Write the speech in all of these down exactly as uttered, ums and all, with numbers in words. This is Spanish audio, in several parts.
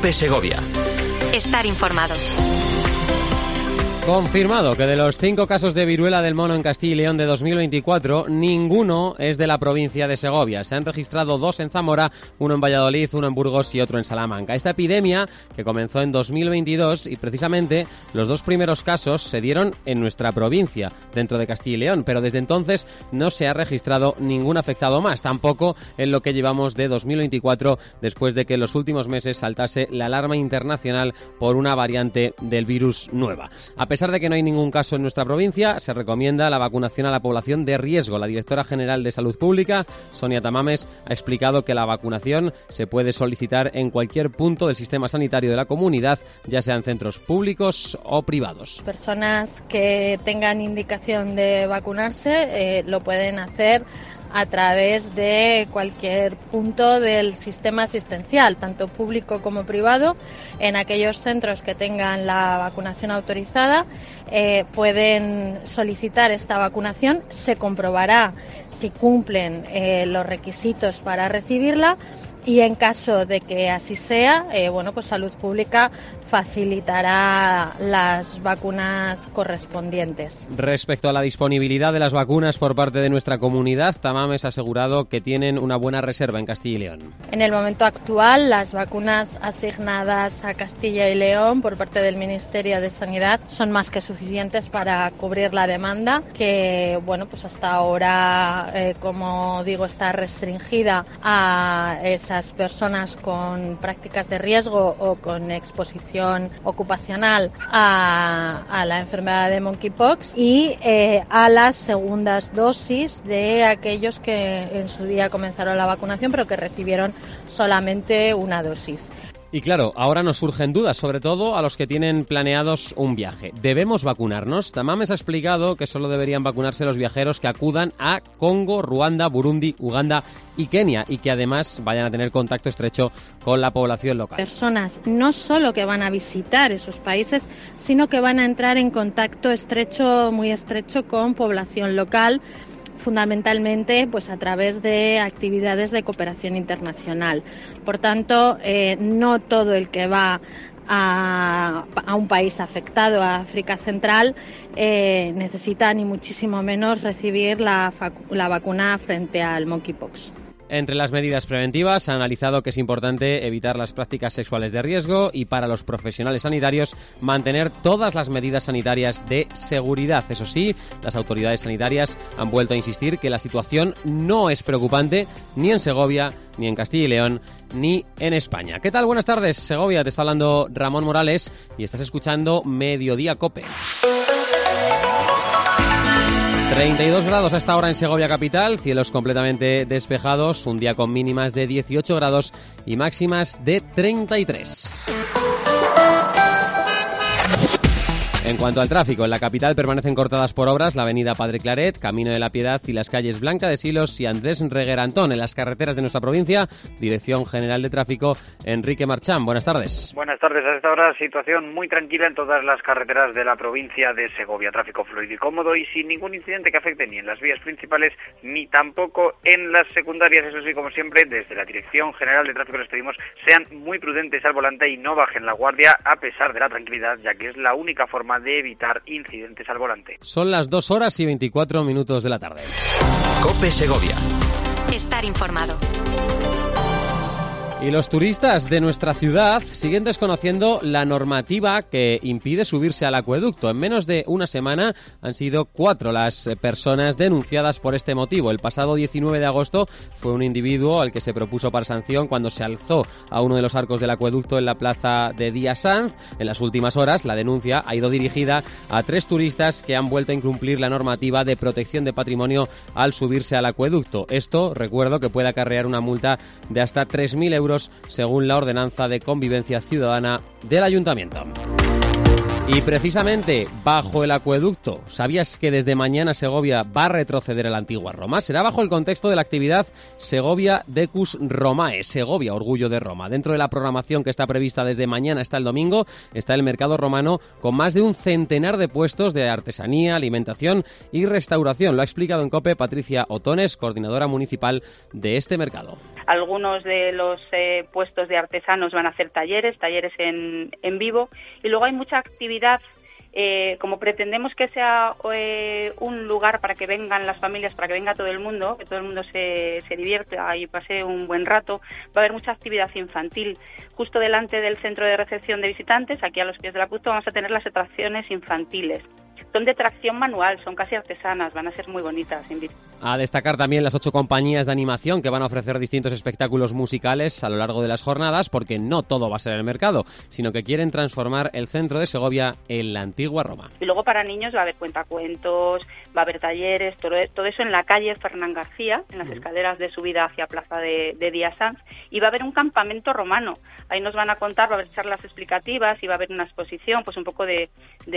COPE Segovia. Estar informado. Confirmado que de los cinco casos de viruela del mono en Castilla y León de dos mil veinticuatro, ninguno es de la provincia de Segovia. Se han registrado dos en Zamora, uno en Valladolid, uno en Burgos y otro en Salamanca. Esta epidemia, que comenzó en dos mil veintidós, y precisamente los dos primeros casos se dieron en nuestra provincia, dentro de Castilla y León, pero desde entonces no se ha registrado ningún afectado más, tampoco en lo que llevamos de dos mil veinticuatro, después de que en los últimos meses saltase la alarma internacional por una variante del virus nueva. A pesar de que no hay ningún caso en nuestra provincia, se recomienda la vacunación a la población de riesgo. La directora general de Salud Pública, Sonia Tamames, ha explicado que la vacunación se puede solicitar en cualquier punto del sistema sanitario de la comunidad, ya sean centros públicos o privados. Personas que tengan indicación de vacunarse eh, lo pueden hacer a través de cualquier punto del sistema asistencial, tanto público como privado. En aquellos centros que tengan la vacunación autorizada, eh, pueden solicitar esta vacunación. Se comprobará si cumplen eh, los requisitos para recibirla, y en caso de que así sea, eh, bueno, pues Salud Pública facilitará las vacunas correspondientes. Respecto a la disponibilidad de las vacunas por parte de nuestra comunidad, Tamames ha asegurado que tienen una buena reserva en Castilla y León. En el momento actual, las vacunas asignadas a Castilla y León por parte del Ministerio de Sanidad son más que suficientes para cubrir la demanda, que bueno, pues hasta ahora, eh, como digo, está restringida a esas personas con prácticas de riesgo o con exposición ocupacional a, a la enfermedad de monkeypox, y eh, a las segundas dosis de aquellos que en su día comenzaron la vacunación pero que recibieron solamente una dosis. Y claro, ahora nos surgen dudas, sobre todo a los que tienen planeados un viaje. ¿Debemos vacunarnos? Tamames ha explicado que solo deberían vacunarse los viajeros que acudan a Congo, Ruanda, Burundi, Uganda y Kenia, y que además vayan a tener contacto estrecho con la población local. Personas no solo que van a visitar esos países, sino que van a entrar en contacto estrecho, muy estrecho, con población local, fundamentalmente pues a través de actividades de cooperación internacional. Por tanto, eh, no todo el que va a, a un país afectado, a África Central, eh, necesita ni muchísimo menos recibir la, la vacuna frente al monkeypox. Entre las medidas preventivas, ha analizado que es importante evitar las prácticas sexuales de riesgo y, para los profesionales sanitarios, mantener todas las medidas sanitarias de seguridad. Eso sí, las autoridades sanitarias han vuelto a insistir que la situación no es preocupante ni en Segovia, ni en Castilla y León, ni en España. ¿Qué tal? Buenas tardes, Segovia. Te está hablando Ramón Morales y estás escuchando Mediodía COPE. treinta y dos grados a esta hora en Segovia capital, cielos completamente despejados, un día con mínimas de dieciocho grados y máximas de treinta y tres. En cuanto al tráfico, en la capital permanecen cortadas por obras la avenida Padre Claret, Camino de la Piedad y las calles Blanca de Silos y Andrés Reguer Antón. En las carreteras de nuestra provincia, Dirección General de Tráfico, Enrique Marchán. Buenas tardes. Buenas tardes. A esta hora, situación muy tranquila en todas las carreteras de la provincia de Segovia. Tráfico fluido y cómodo y sin ningún incidente que afecte ni en las vías principales ni tampoco en las secundarias. Eso sí, como siempre, desde la Dirección General de Tráfico les pedimos sean muy prudentes al volante y no bajen la guardia a pesar de la tranquilidad, ya que es la única forma de evitar incidentes al volante. Son las dos horas y veinticuatro minutos de la tarde. COPE Segovia. Estar informado. Y los turistas de nuestra ciudad siguen desconociendo la normativa que impide subirse al acueducto. En menos de una semana han sido cuatro las personas denunciadas por este motivo. El pasado diecinueve de agosto fue un individuo al que se propuso para sanción cuando se alzó a uno de los arcos del acueducto en la plaza de Díaz Sanz. En las últimas horas, la denuncia ha ido dirigida a tres turistas que han vuelto a incumplir la normativa de protección de patrimonio al subirse al acueducto. Esto, recuerdo, que puede acarrear una multa de hasta tres mil euros según la ordenanza de convivencia ciudadana del Ayuntamiento. Y precisamente bajo el acueducto, ¿sabías que desde mañana Segovia va a retroceder a la antigua Roma? Será bajo el contexto de la actividad Segovia Decus Romae, Segovia, Orgullo de Roma. Dentro de la programación que está prevista desde mañana hasta el domingo está el mercado romano con más de un centenar de puestos de artesanía, alimentación y restauración. Lo ha explicado en COPE Patricia Otones, coordinadora municipal de este mercado. Algunos de los eh, puestos de artesanos van a hacer talleres, talleres en, en vivo, y luego hay mucha actividad. Eh, como pretendemos que sea eh, un lugar para que vengan las familias, para que venga todo el mundo, que todo el mundo se, se divierta y pase un buen rato, va a haber mucha actividad infantil. Justo delante del centro de recepción de visitantes, aquí a los pies del acueducto, vamos a tener las atracciones infantiles. Son de tracción manual, son casi artesanas, van a ser muy bonitas. A destacar también las ocho compañías de animación que van a ofrecer distintos espectáculos musicales a lo largo de las jornadas, porque no todo va a ser el mercado, sino que quieren transformar el centro de Segovia en la antigua Roma. Y luego para niños va a haber cuentacuentos, va a haber talleres, todo, todo eso en la calle Fernán García, en las uh-huh. escaleras de subida hacia Plaza de, de Díaz Sanz, y va a haber un campamento romano. Ahí nos van a contar, va a haber charlas explicativas y va a haber una exposición, pues un poco de,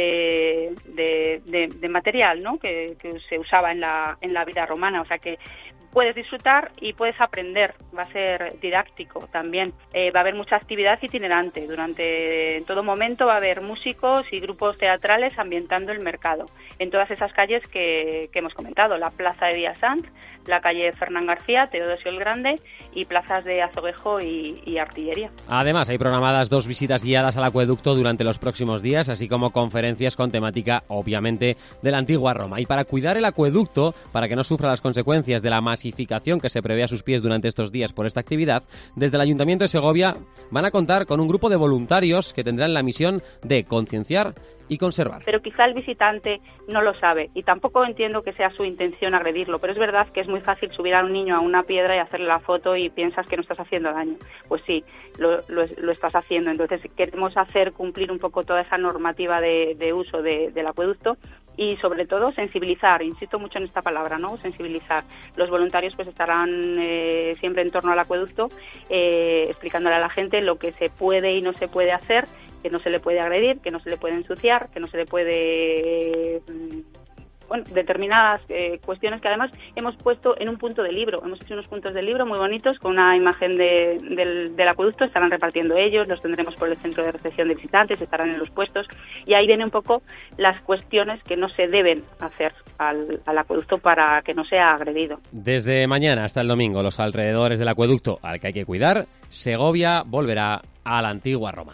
de, de, de, de material, ¿no? que, que se usaba en la, en la vida romana, o sea que puedes disfrutar y puedes aprender, va a ser didáctico también. Eh, va a haber mucha actividad itinerante, durante en todo momento va a haber músicos y grupos teatrales ambientando el mercado, en todas esas calles que, que hemos comentado, la Plaza de Díaz Sanz, la calle Fernán García, Teodosio el Grande y plazas de Azoguejo y, y Artillería. Además, hay programadas dos visitas guiadas al acueducto durante los próximos días, así como conferencias con temática, obviamente, de la antigua Roma. Y para cuidar el acueducto, para que no sufra las consecuencias de la masificación que se prevé a sus pies durante estos días por esta actividad, desde el Ayuntamiento de Segovia van a contar con un grupo de voluntarios que tendrán la misión de concienciar y conservar. Pero quizá el visitante no lo sabe y tampoco entiendo que sea su intención agredirlo, pero es verdad que es muy fácil subir a un niño a una piedra y hacerle la foto y piensas que no estás haciendo daño. Pues sí, lo, lo, lo estás haciendo. Entonces queremos hacer cumplir un poco toda esa normativa de, de uso de, del acueducto y sobre todo sensibilizar, insisto mucho en esta palabra, ¿no? Sensibilizar. Los voluntarios pues estarán eh, siempre en torno al acueducto eh, explicándole a la gente lo que se puede y no se puede hacer, que no se le puede agredir, que no se le puede ensuciar, que no se le puede... Eh, bueno, determinadas eh, cuestiones que además hemos puesto en un punto de libro. Hemos hecho unos puntos de libro muy bonitos con una imagen de, del, del acueducto, estarán repartiendo ellos, los tendremos por el centro de recepción de visitantes, estarán en los puestos y ahí vienen un poco las cuestiones que no se deben hacer al, al acueducto para que no sea agredido. Desde mañana hasta el domingo, los alrededores del acueducto al que hay que cuidar, Segovia volverá a la antigua Roma.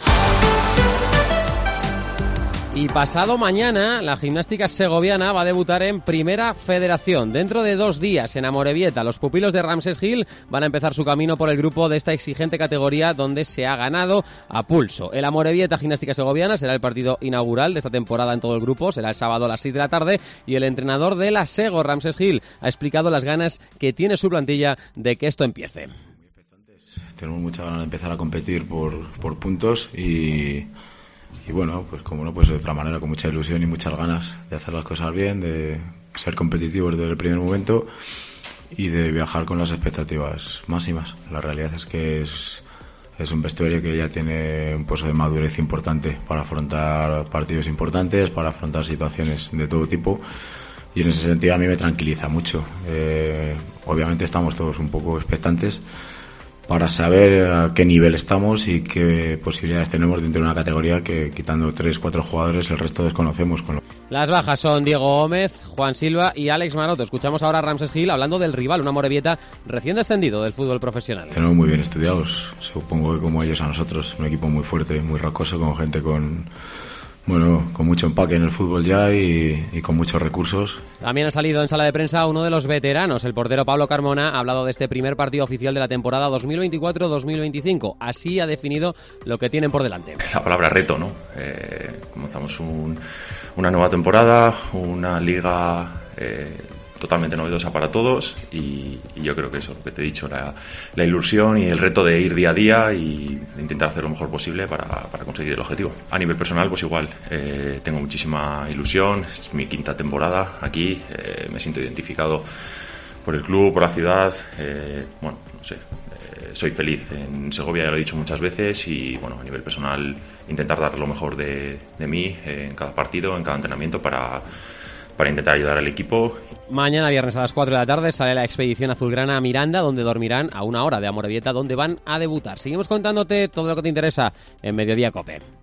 Y pasado mañana, la gimnástica segoviana va a debutar en Primera Federación. Dentro de dos días, en Amorebieta, los pupilos de Ramses Gil van a empezar su camino por el grupo de esta exigente categoría donde se ha ganado a pulso. El Amorebieta Gimnástica Segoviana será el partido inaugural de esta temporada en todo el grupo. Será el sábado a las seis de la tarde y el entrenador de la Sego, Ramses Gil, ha explicado las ganas que tiene su plantilla de que esto empiece. Tenemos mucha ganas de empezar a competir por, por puntos y... Y bueno, pues como no, pues de otra manera, con mucha ilusión y muchas ganas de hacer las cosas bien, de ser competitivos desde el primer momento y de viajar con las expectativas máximas. La realidad es que es, es un vestuario que ya tiene un pozo de madurez importante para afrontar partidos importantes, para afrontar situaciones de todo tipo y en ese sentido a mí me tranquiliza mucho. Eh, obviamente estamos todos un poco expectantes para saber a qué nivel estamos y qué posibilidades tenemos dentro de una categoría que, quitando tres, cuatro jugadores, el resto desconocemos. Con lo... Las bajas son Diego Gómez, Juan Silva y Alex Maroto. Escuchamos ahora a Ramses Gil hablando del rival, una Amorebieta recién descendido del fútbol profesional. Tenemos muy bien estudiados, supongo que como ellos a nosotros, un equipo muy fuerte, muy rocoso, con gente con... Bueno, con mucho empaque en el fútbol ya y, y con muchos recursos. También ha salido en sala de prensa uno de los veteranos. El portero Pablo Carmona ha hablado de este primer partido oficial de la temporada dos mil veinticuatro dos mil veinticinco. Así ha definido lo que tienen por delante. La palabra reto, ¿no? Eh, comenzamos un, una nueva temporada, una liga... Eh, totalmente novedosa para todos y, y yo creo que eso, lo que te he dicho, la, la ilusión y el reto de ir día a día y de intentar hacer lo mejor posible para, para conseguir el objetivo. A nivel personal, pues igual, eh, tengo muchísima ilusión, es mi quinta temporada aquí, eh, me siento identificado por el club, por la ciudad, eh, bueno, no sé, eh, soy feliz en Segovia, ya lo he dicho muchas veces y bueno, a nivel personal intentar dar lo mejor de, de mí eh, en cada partido, en cada entrenamiento para... para intentar ayudar al equipo. Mañana viernes a las cuatro de la tarde sale la expedición azulgrana a Miranda, donde dormirán a una hora de Amorebieta, donde van a debutar. Seguimos contándote todo lo que te interesa en Mediodía COPE.